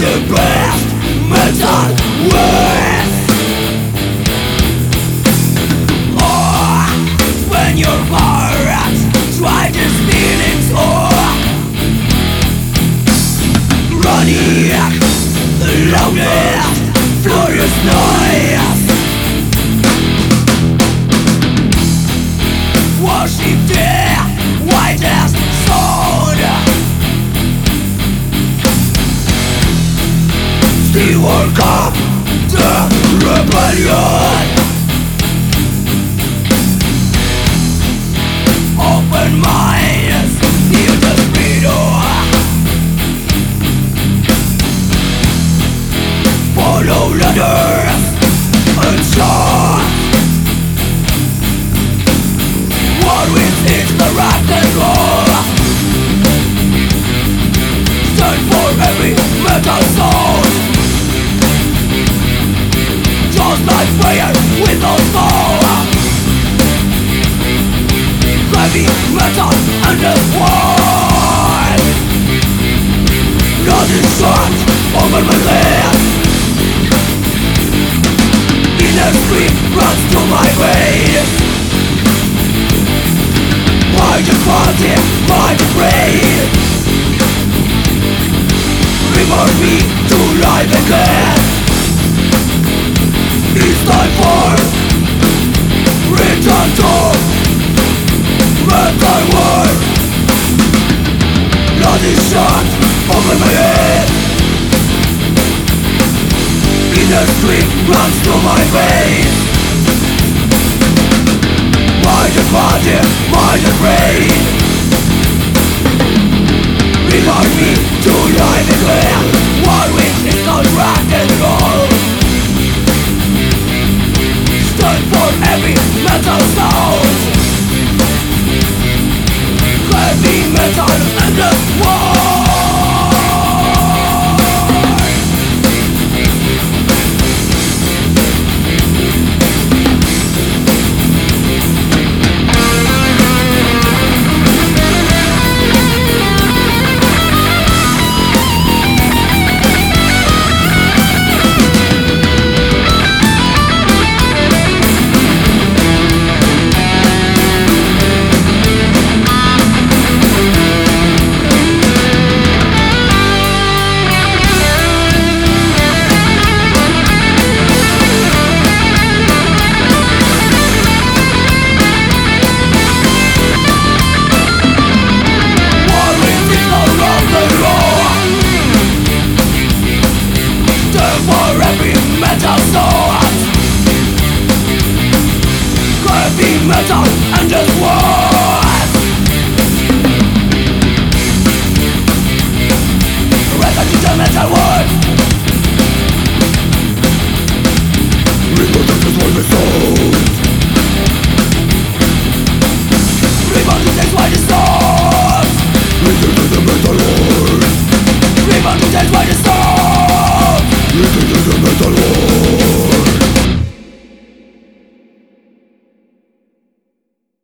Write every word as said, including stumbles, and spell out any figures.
the best mental ways. Or when your heart tries to spin its oar, running the loudest, furious noise, worship the whitest sword. Still work up the rebellion. Open minds, hear the freedom. Follow letters and shots. What wins is the rock and roll. Stand for every metal soul. Just like fire with no soul. Heavy metal and the sword. Blood is shot over my lips. Inner scream runs through my veins. My departed, my brain. Reward me to life again. It's time for return to mental world. Blood is shot over my head. Inner scream runs through my veins. Mind and body, mind and brain. Remind me to life again.